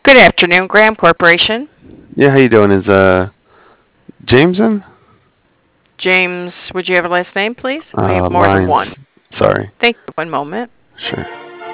Good afternoon, Graham Corporation. Yeah, how you doing? Is James in? James, would you have a last name, please? We have more than one. Lines. Sorry. Thank you. One moment. Sure.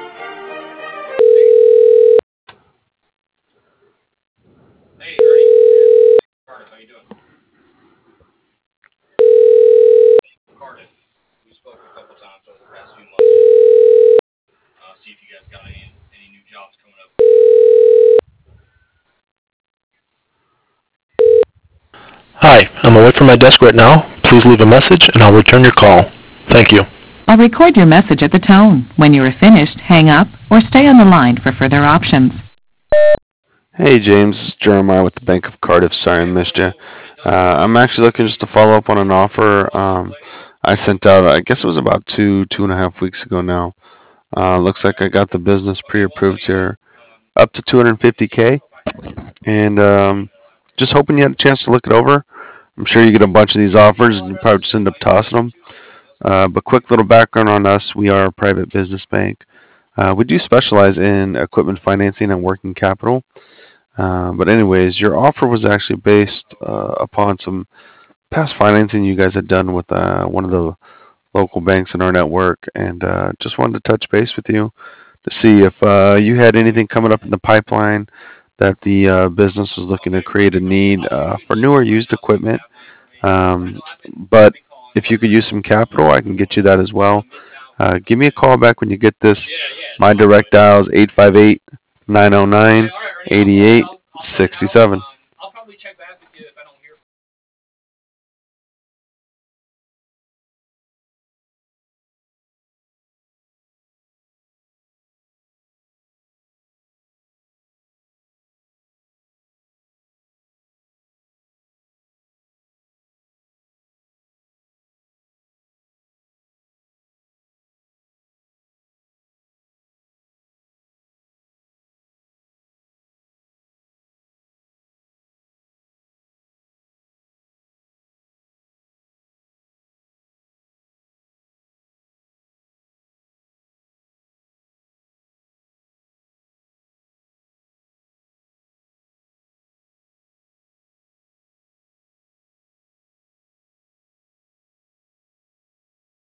Hi, I'm away from my desk right now. Please leave a message and I'll return your call. Thank you. I'll record your message at the tone. When you are finished, hang up or stay on the line for further options. Hey, James. It's Jeremiah with the Bank of Cardiff. Sorry I missed you. I'm actually looking just to follow up on an offer I sent out. I guess it was about 2.5 weeks ago now. Looks like I got the business pre-approved here, up to 250K, and just hoping you had a chance to look it over. I'm sure you get a bunch of these offers, and you probably just end up tossing them. But quick little background on us: we are a private business bank. We do specialize in equipment financing and working capital. But anyways, your offer was actually based upon some past financing you guys had done with one of the local banks in our network, and just wanted to touch base with you to see if you had anything coming up in the pipeline that the business was looking to create a need for new or used equipment. But if you could use some capital, I can get you that as well. Give me a call back when you get this. My direct dial is 858 909 8867.